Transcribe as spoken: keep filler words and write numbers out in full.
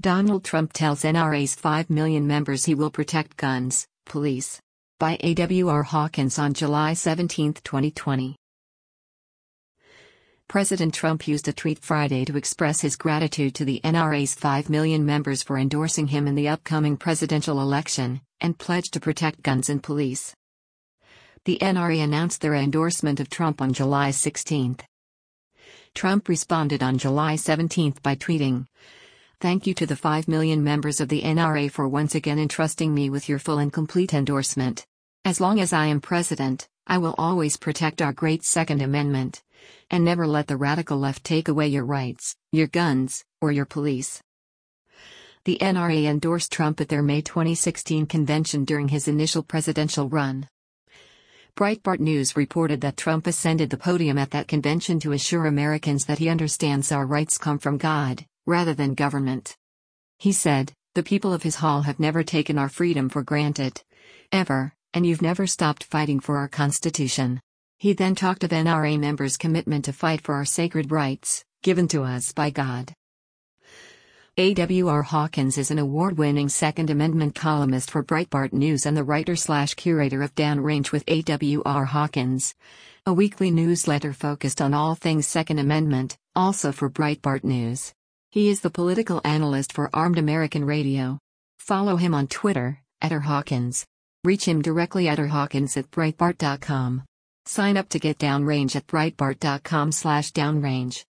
Donald Trump tells N R A's five million members he will protect guns, police. By A W R Hawkins on July seventeenth, twenty twenty. President Trump used a tweet Friday to express his gratitude to the N R A's five million members for endorsing him in the upcoming presidential election, and pledged to protect guns and police. The N R A announced their endorsement of Trump on July sixteenth. Trump responded on July seventeenth by tweeting, "Thank you to the five million members of the N R A for once again entrusting me with your full and complete endorsement. As long as I am president, I will always protect our great Second Amendment, and never let the radical left take away your rights, your guns, or your police." The N R A endorsed Trump at their May twenty sixteen convention during his initial presidential run. Breitbart News reported that Trump ascended the podium at that convention to assure Americans that he understands our rights come from God, rather than government. He said, "The people of his hall have never taken our freedom for granted. Ever, and you've never stopped fighting for our Constitution." He then talked of N R A members' commitment to fight for our sacred rights, given to us by God. A W R Hawkins is an award-winning Second Amendment columnist for Breitbart News and the writer-slash-curator of Downrange with A W R Hawkins, a weekly newsletter focused on all things Second Amendment, also for Breitbart News. He is the political analyst for Armed American Radio. Follow him on Twitter, at r hawkins. Reach him directly at r hawkins at breitbart dot com. Sign up to get Downrange at breitbart dot com slash downrange.